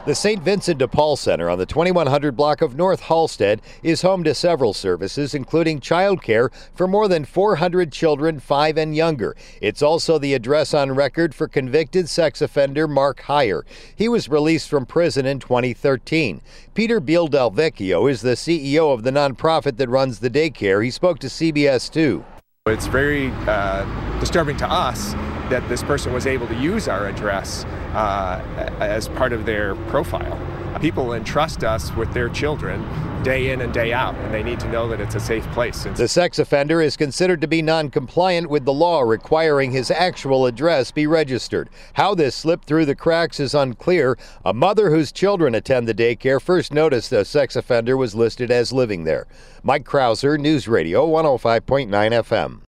The St. Vincent de Paul Center on the 2100 block of North Halstead is home to several services, including childcare for more than 400 children 5 and younger. It's also the address on record for convicted sex offender Mark Heyer. He was released from prison in 2013. Peter Biel-Delvecchio is the CEO of the nonprofit that runs the daycare. He spoke to CBS 2. It's very disturbing to us that this person was able to use our address as part of their profile. People entrust us with their children day in and day out, and they need to know that it's a safe place. The sex offender is considered to be non-compliant with the law requiring his actual address be registered. How this slipped through the cracks is unclear. A mother whose children attend the daycare first noticed the sex offender was listed as living there. Mike Krauser, News Radio 105.9 FM.